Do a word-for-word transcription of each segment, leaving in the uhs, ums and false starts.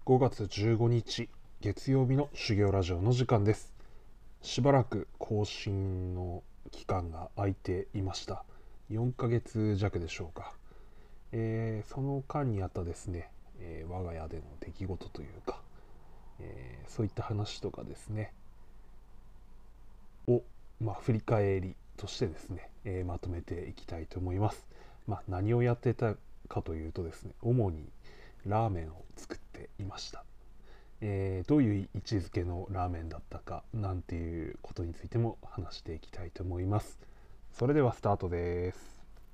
ごがつじゅうごにち月曜日の修行ラジオの時間です。しばらく更新の期間が空いていました。よんかげつ弱でしょうか。えー、その間にあったですね、えー、我が家での出来事というか、えー、そういった話とかですねを、まあ、振り返りとしてですね、えー、まとめていきたいと思います。まあ、何をやってたかというとですね、主にラーメンを作っていました。えー、どういう位置づけのラーメンだったかなんていうことについても話していきたいと思います。それではスタートです。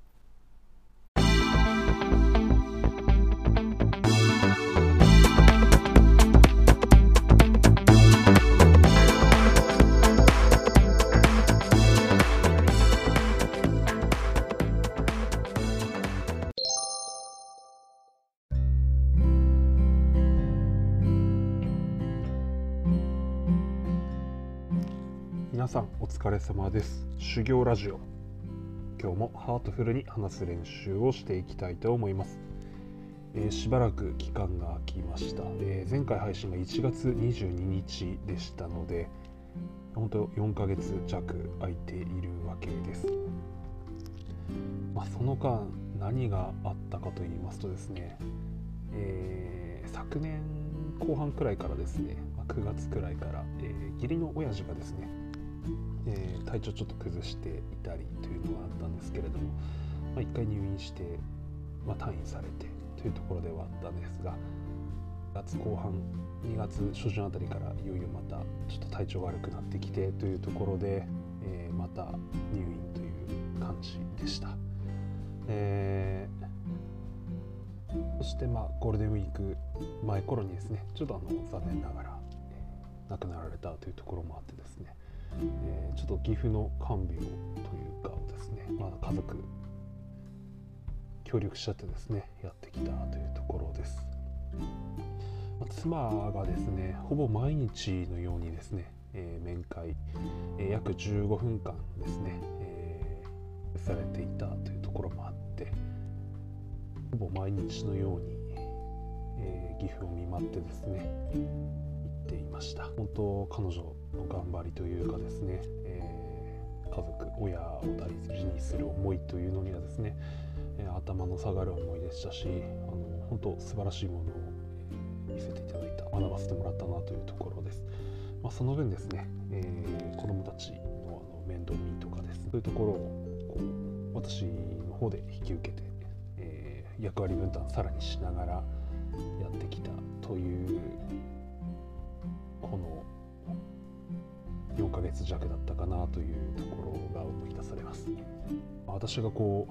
皆さんお疲れ様です。修行ラジオ、今日もハートフルに話す練習をしていきたいと思います。えー、しばらく期間が空きました。えー、前回配信がいちがつにじゅうににちでしたので、本当よんかげつ弱空いているわけです。まあ、その間何があったかと言いますとですね、えー、昨年後半くらいからですね、くがつくらいから、えー、義理の親父がですね、えー、体調ちょっと崩していたりというのがあったんですけれども、まあ、いっかい入院して、まあ、退院されてというところではあったんですが、がつこう半にがつ初旬あたりからいよいよまたちょっと体調悪くなってきてというところで、えー、また入院という感じでした。えー、そしてまあゴールデンウィーク前頃にですね、ちょっとあの残念ながら、えー、亡くなられたというところもあってですね、えー、ちょっと岐阜の看病というかをですね、まあ、家族協力しちゃってですねやってきたというところです。まあ、妻がですねほぼ毎日のようにですね、えー、面会、えー、約じゅうごふんかんですね、えー、されていたというところもあって、ほぼ毎日のように、えー、岐阜を見舞ってですねていました。本当彼女の頑張りというかですね、えー、家族親を大事にする思いというのにはですね、えー、頭の下がる思いでしたし、あの本当素晴らしいものを見せていただいた、学ばせてもらったなというところです。まあ、その分ですね、えー、子どもたちの、あの面倒見とかですね、そういうところをこう私の方で引き受けて、えー、役割分担さらにしながらやってきたというこのよんかげつ弱だったかなというところが思い出されます。私がこ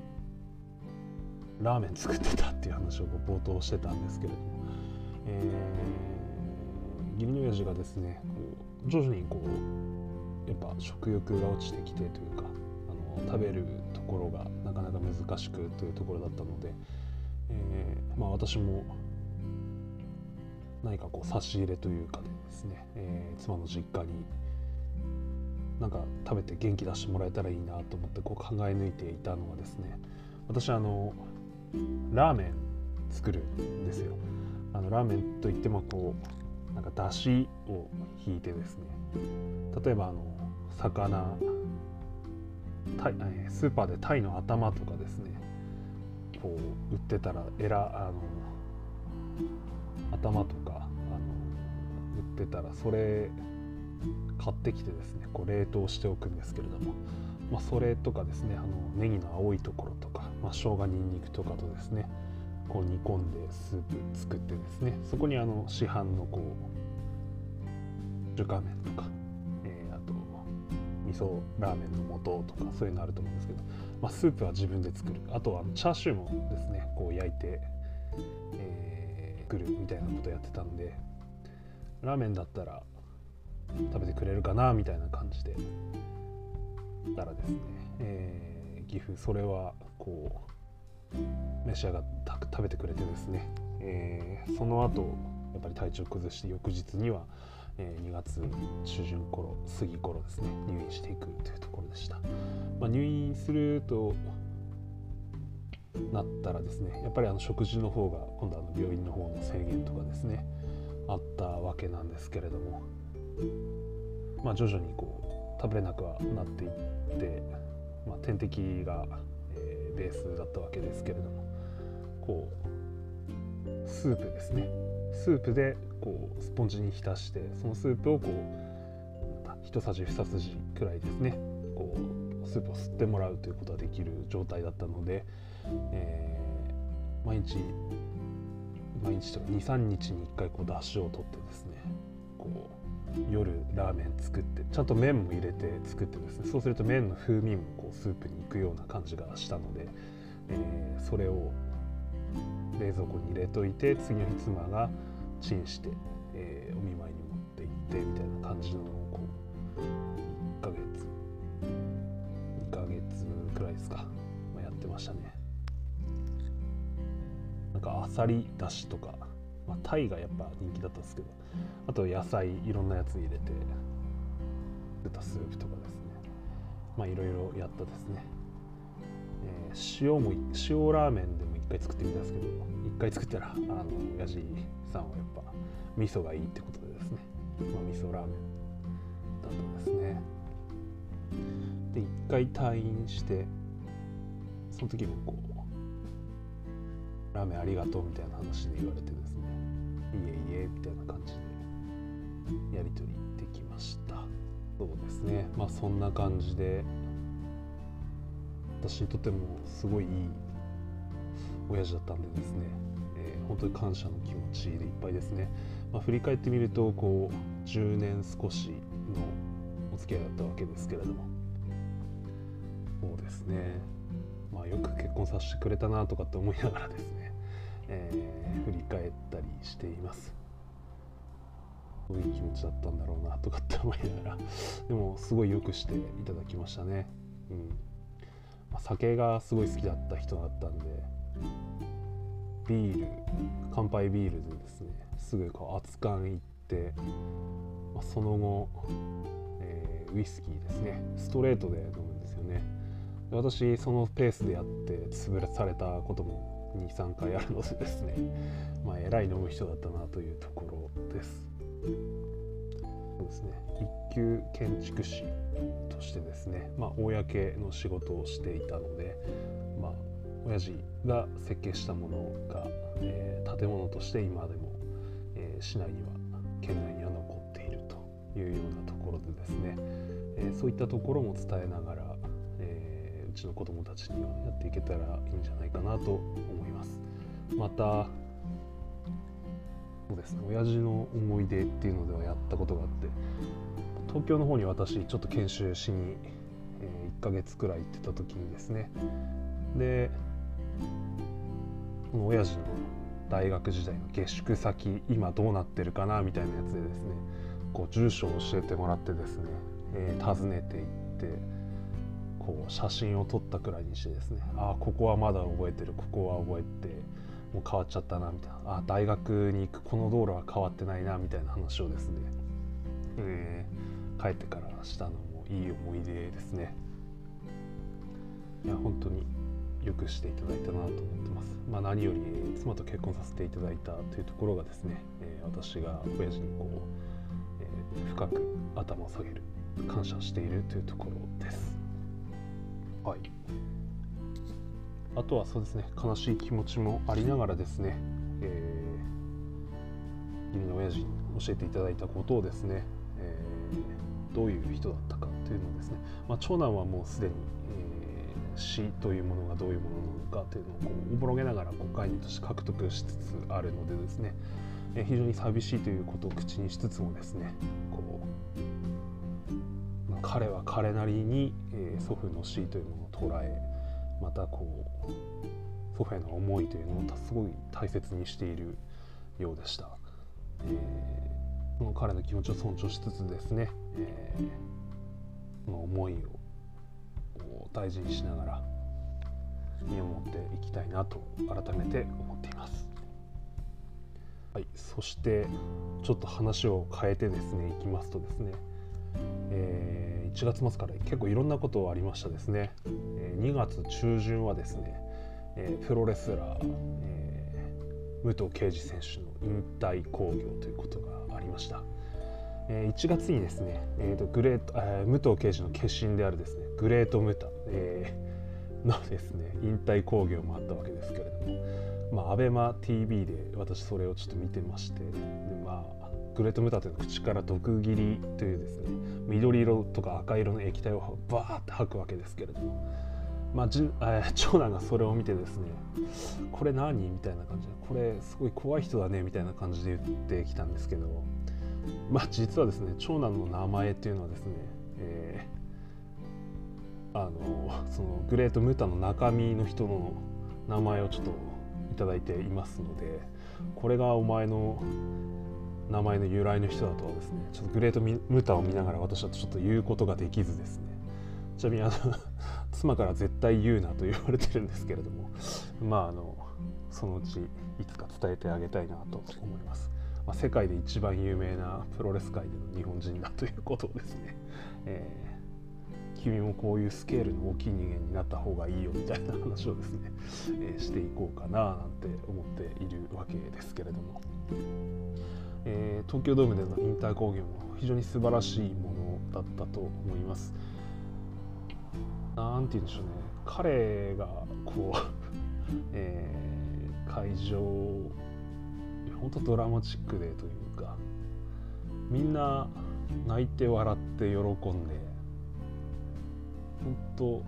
うラーメン作ってたっていう話を冒頭してたんですけれども、えー、義理の親父がですねこう徐々にこうやっぱ食欲が落ちてきてというか、あの食べるところがなかなか難しくというところだったので、えーまあ、私も何かこう差し入れというかでですね、えー、妻の実家になんか食べて元気出してもらえたらいいなと思ってこう考え抜いていたのはですね、私あのラーメン作るんですよ。あのラーメンといってもこうなんか出汁を引いてですね、例えばあの魚タイスーパーでタイの頭とかですねこう売ってたらえらあの頭とかあの売ってたらそれ買ってきてですねこう冷凍しておくんですけれども、まあ、それとかですねあのネギの青いところとか、まあ、生姜にんにくとかとですねこう煮込んでスープ作ってですね、そこにあの市販のこう中華麺とか、えー、あと味噌ラーメンの素とかそういうのあると思うんですけど、まあ、スープは自分で作る。あとはチャーシューもですねこう焼いて、えー、作るみたいなことやってたんで、ラーメンだったら食べてくれるかなみたいな感じでたらですね、えー、岐阜それはこう召し上がった食べてくれてですね、えー、その後やっぱり体調崩して翌日には、えー、にがつ中旬頃過ぎ頃ですね入院していくというところでした。まあ、入院するとなったらですねやっぱりあの食事の方が今度はあの病院の方の制限とかですね、 あったわけなんですけれども、まあ、徐々にこう食べれなくはなっていって、まあ、点滴が、えー、ベースだったわけですけれども、こうスープですねスープでこうスポンジに浸して、そのスープをこう一さじ二さじくらいですねこうスープを吸ってもらうということができる状態だったので、えー、毎日毎日とかにさんにちにいっかいこう出汁を取ってですね、こう夜ラーメン作って、ちゃんと麺も入れて作ってですね、そうすると麺の風味もこうスープにいくような感じがしたので、えー、それを冷蔵庫に入れといて、次の日妻がチンして、えー、お見舞いに持って行ってみたいな感じのをこういっかげつにかげつくらいですか、まあ、やってましたね。なんかあさりだしとか、まあ、タイがやっぱ人気だったんですけど、あと野菜いろんなやつ入れて出たスープとかですね、まあいろいろやったですね、えー、塩も塩ラーメンでも一回作ってみたんですけど、一回作ったらあの親父さんはやっぱ味噌がいいってことでですね、まあ、味噌ラーメンだったですね。で一回退院して、その時もこうラーメンありがとうみたいな話で言われてですね、いえいえみたいな感じでやり取りできました。そうですね、まあそんな感じで私にとってもすごいいい親父だったんでですね、えー、本当に感謝の気持ちでいっぱいですね。まあ、振り返ってみるとこうじゅうねん少しのお付き合いだったわけですけれども、そうですね、まあ、よく結婚させてくれたなとかって思いながらですね、えー、振り返ったりしています。どういう気持ちだったんだろうなとかって思いながら、でもすごいよくしていただきましたね。うんまあ、酒がすごい好きだった人だったんで、ビール乾杯ビールでですね、すぐこう熱燗行って、まあ、その後、えー、ウイスキーですね、ストレートで飲むんですよね。私そのペースでやって潰されたことも にさんかいあるのでですね、まあえらい飲む人だったなというところです。そうですね、一級建築士としてですね、まあ公の仕事をしていたので、まあ親父が設計したものが、えー、建物として今でも、えー、市内には県内には残っているというようなところでですね、えー、そういったところも伝えながら、えー、うちの子どもたちにはやっていけたらいいんじゃないかなと思います。またそうですね、親父の思い出っていうのではやったことがあって、東京の方に私ちょっと研修しに、えー、いっかげつくらい行ってた時にですね、でこの親父の大学時代の下宿先今どうなってるかなみたいなやつでですね、こう住所を教えてもらってですね、えー、訪ねていってこう写真を撮ったくらいにしてですね、ああここはまだ覚えてる、ここは覚えてもう変わっちゃったなみたいな、あ大学に行くこの道路は変わってないなみたいな話をですね、えー、帰ってからしたのもいい思い出ですね。いや本当によくしていただいたなと思ってます。まあ、何より妻と結婚させていただいたというところがですね、えー、私が親父にこう、えー、深く頭を下げる、感謝しているというところです。はい。あとはそうですね、悲しい気持ちもありながらですね、えー、義理の親父に教えていただいたことをですね、えー、どういう人だったかというのをですね、まあ、長男はもうすでに、えー、死というものがどういうものなのかというのをこうおぼろげながらこう概念として獲得しつつあるのでですね、えー、非常に寂しいということを口にしつつもですね、こう、まあ、彼は彼なりに、えー、祖父の死というものを捉え、またこう祖父への思いというのをすごい大切にしているようでした。えー、この彼の気持ちを尊重しつつですね、えー、この思いを大事にしながら見守っていきたいなと改めて思っています。はい、そしてちょっと話を変えてですねいきますとですね、えー、いちがつ末から結構いろんなことありましたですね。えー、にがつ中旬はですね、えー、プロレスラー、えー、武藤敬司選手の引退興行ということがありました。えー、いちがつにですね、えー、とグレート、えー、武藤敬司の化身であるですねグレートムタ、えー、のですね引退興行もあったわけですけれども、まあ、アベマ ティービー で私それをちょっと見てまして、で、まあ、グレートムタというのは口から毒斬りというですね緑色とか赤色の液体をバーって吐くわけですけれども、まあじえー、長男がそれを見てですね、これ何みたいな感じで、これすごい怖い人だねみたいな感じで言ってきたんですけど、まあ実はですね長男の名前っていうのはですね、えー、あのそのグレートムタの中身の人の名前をちょっといただいていますので、これがお前の名前の由来の人だとはですね、ちょっとグレートムタを見ながら私はちょっと言うことができずですね、ちなみにあの妻から絶対言うなと言われてるんですけれども、まああのそのうちいつか伝えてあげたいなと思います。まあ、世界で一番有名なプロレス界での日本人だということをですね、えー、君もこういうスケールの大きい人間になった方がいいよみたいな話をですね、えー、していこうかななんて思っているわけですけれども、えー、東京ドームでの引退興行も非常に素晴らしいものだったと思います。なんて言うんでしょうね、彼がこう、えー、会場本当ドラマチックでというか、みんな泣いて笑って喜んで、本当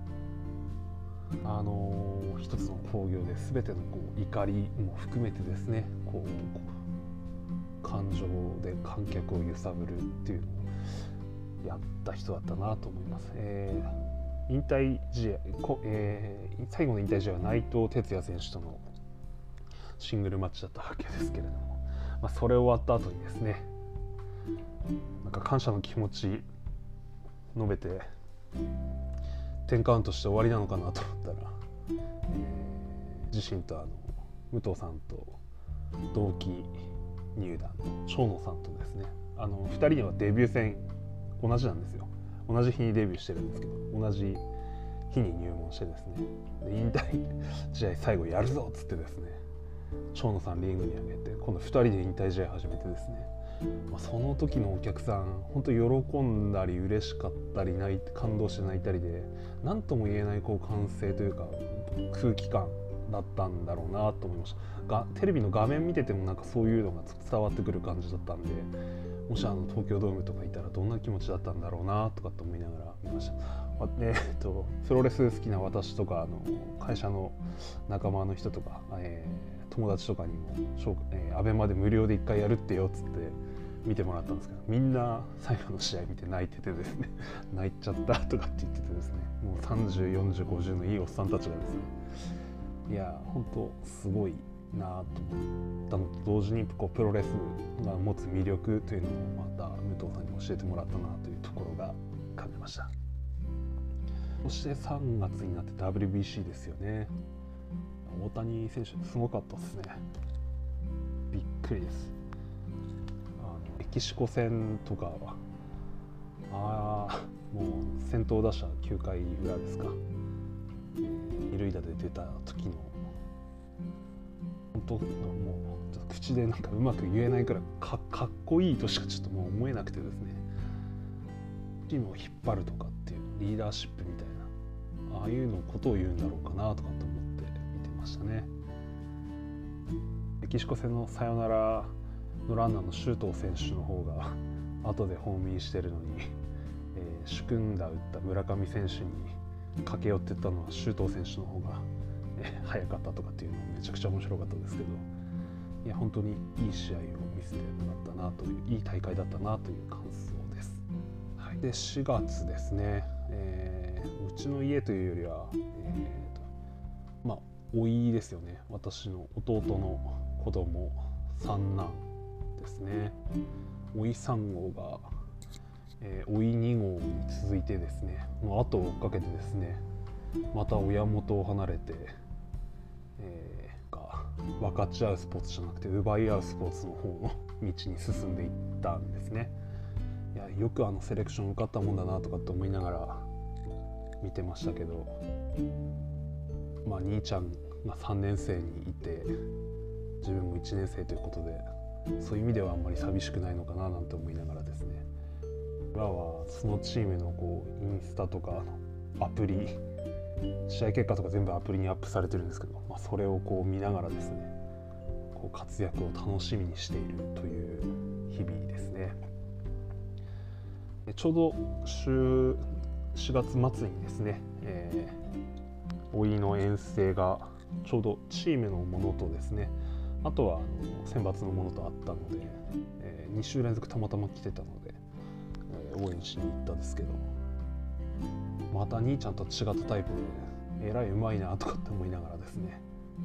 あのー、一つの興行で全てのこう怒りも含めてですね、こう感情で観客を揺さぶるっていうのをやった人だったなと思います。えー、引退試合、えー、最後の引退試合は内藤哲也選手とのシングルマッチだったわけですけれども、まあ、それ終わった後にですね、なんか感謝の気持ち述べてテンカウントして終わりなのかなと思ったら、えー、自身とあの武藤さんと同期入団の長野さんとですね、あのふたりにはデビュー戦同じなんですよ。同じ日にデビューしてるんですけど、同じ日に入門してですね、で引退試合最後やるぞっつってですね、長野さんリングに上げて今度ふたりで引退試合始めてですね、まあ、その時のお客さん本当喜んだり嬉しかったり泣いて感動して泣いたりで、何とも言えないこう歓声というか空気感だったんだろうなと思いました。がテレビの画面見ててもなんかそういうのが伝わってくる感じだったんで、もしあの東京ドームとかいたらどんな気持ちだったんだろうなとかって思いながら見ました。えー、っとプロレス好きな私とかあの会社の仲間の人とか、えー、友達とかにも、えー、アベマで無料でいっかいやるってよっつって見てもらったんですけど、みんな最後の試合見て泣いててですね泣いちゃったとかって言っててですね、もうさんじゅう、よんじゅう、ごじゅうのいいおっさんたちがですね、いや本当すごいなと思ったのと同時にこうプロレスが持つ魅力というのをまた武藤さんに教えてもらったなというところが感じました。そしてさんがつになって ダブリュービーシー ですよね。大谷選手すごかったですね。びっくりです。あのメキシコ戦とかはあもう先頭打者きゅうかい裏ですか、二塁打で出た時の本当もう口でなんかうまく言えないくらい か, かっこいいとしかちょっともう思えなくてですね、チームを引っ張るとかっていうリーダーシップみたいな、ああいうのことを言うんだろうかなとかって思って見てましたね。メキシコ戦のサヨナラのランナーの周東選手の方が後でホームインしてるのに、えー、主君打打った村上選手に駆け寄っていったのは周東選手の方が、えー、早かったとかっていうのめちゃくちゃ面白かったですけど、いや本当にいい試合を見せてもらったなという、いい大会だったなという感想です。はい、でしがつですね、えー、うちの家というよりは、えーとまあ甥いですよね。私の弟の子供三男ですね。甥さん号が、えー、甥に号に続いてですね、後を追っかけてですね、また親元を離れて、えー、が分かち合うスポーツじゃなくて奪い合うスポーツの方の道に進んでいったんですね。いやよくあのセレクション受かったもんだなとかって思いながら見てましたけど、まあ兄ちゃんがさんねん生にいて、 自分もいちねん生ということで、そういう意味ではあんまり寂しくないのかななんて思いながらですね、今はそのチームのこうインスタとかアプリ、試合結果とか全部アプリにアップされてるんですけど、まあ、それをこう見ながらですね、こう活躍を楽しみにしているという日々ですね。ちょうど週しがつ末にですね、えー、おいの遠征がちょうどチームのものとですね、あとはあの選抜のものとあったので、えー、に週連続たまたま来てたので、えー、応援しに行ったんですけど、また兄ちゃんと違ったタイプでえらいうまいなとかって思いながらですね、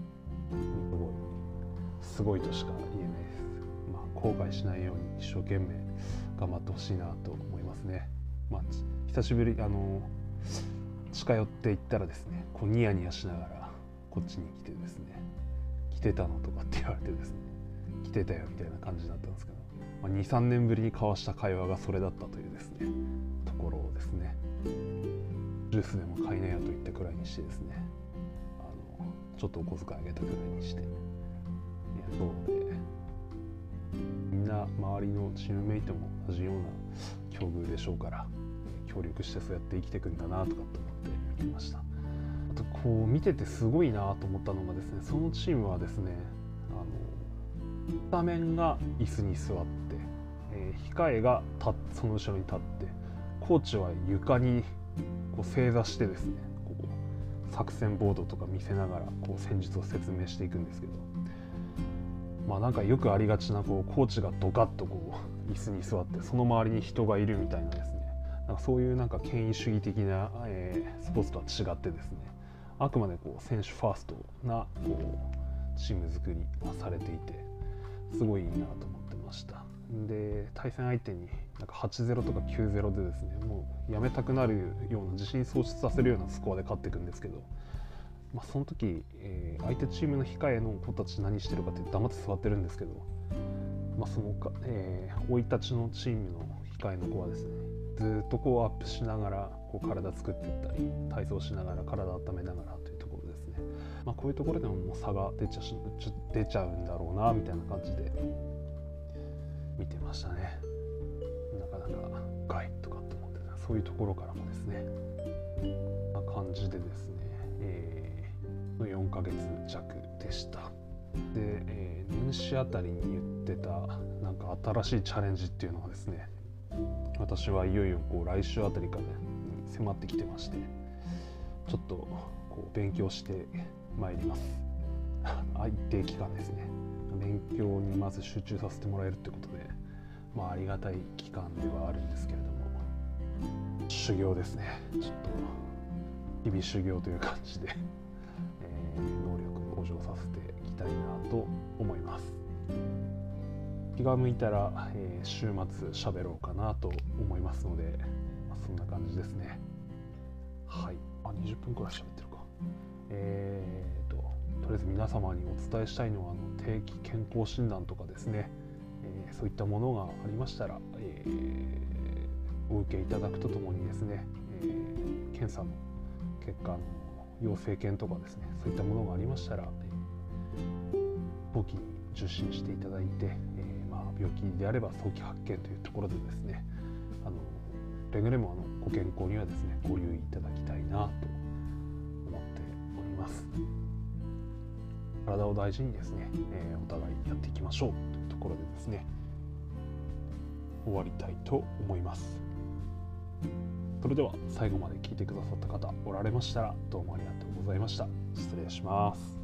すごいすごいとしか言えないです。まあ、後悔しないように一生懸命頑張ってほしいなと思いますね。まあ、久しぶりあの近寄っていったらですね、こうニヤニヤしながらこっちに来てですね、来てたのとかって言われてですね、来てたよみたいな感じだったんですけど、まあ、にさんねんぶりに交わした会話がそれだったというですねところをですね、ジュースでも買いなよと言ったくらいにしてですね、あのちょっとお小遣いあげたくらいにして、いやそうで、みんな周りのチームメイトも同じような境遇でしょうから、協力してそうやって生きていくんだなとかって思って見てました。あとこう見ててすごいなと思ったのがですね、そのチームはですね、あのスタメンが椅子に座って、えー、控えがたその後ろに立って、コーチは床にこう正座してですね、こう作戦ボードとか見せながらこう戦術を説明していくんですけど、まあなんかよくありがちなこうコーチがドカッとこう椅子に座って、その周りに人がいるみたいなですね、なんかそういうなんか権威主義的な、えー、スポーツとは違ってですね、あくまでこう選手ファーストなこうチーム作りがされていて、すごいいいなと思ってました。で、対戦相手になんか はちたいゼロ とか きゅうたいゼロ でですね、もうやめたくなるような、自信喪失させるようなスコアで勝っていくんですけど、まあ、その時、えー、相手チームの控えの子たち何してるかって黙って座ってるんですけど、まあそのか、えー、生い立ちのチームの控えの子はですね、ずっとこうアップしながらこう体作っていったり、体操しながら体温めながらというところですね。まあ、こういうところでももう差が出ちゃし出ちゃうんだろうなみたいな感じで見てましたね。なかなかガイとかと思ってた、そういうところからもですね、こんな感じでですね、えー、のよんかげつ弱でした。で、えー、年始あたりに言ってたなんか新しいチャレンジっていうのがですね、私はいよいよこう来週あたりから、ね、迫ってきてまして、ちょっとこう勉強してまいります。一定期間ですね、勉強にまず集中させてもらえるってことで、まあありがたい期間ではあるんですけれども、修行ですね。ちょっと日々修行という感じで、えー、能力を向上させていきたいなと思います。気が向いたら、えー、週末喋ろうかなと思いますので、まあ、そんな感じですね。はい、あ、にじゅっぷんくらい喋ってるか。えーと、とりあえず皆様にお伝えしたいのは、あの定期健康診断とかですね、えー、そういったものがありましたら、えー、お受けいただくとともにですね、えー、検査の結果の陽性検とかですね、そういったものがありましたら、えー、早期に受診していただいて、えーまあ、病気であれば早期発見というところでですね、あのくれぐれもあのご健康にはですねご留意いただきたいなと思っております。体を大事にですね、えー、お互いやっていきましょうというところでですね、終わりたいと思います。それでは最後まで聞いてくださった方おられましたら、どうもありがとうございました。失礼します。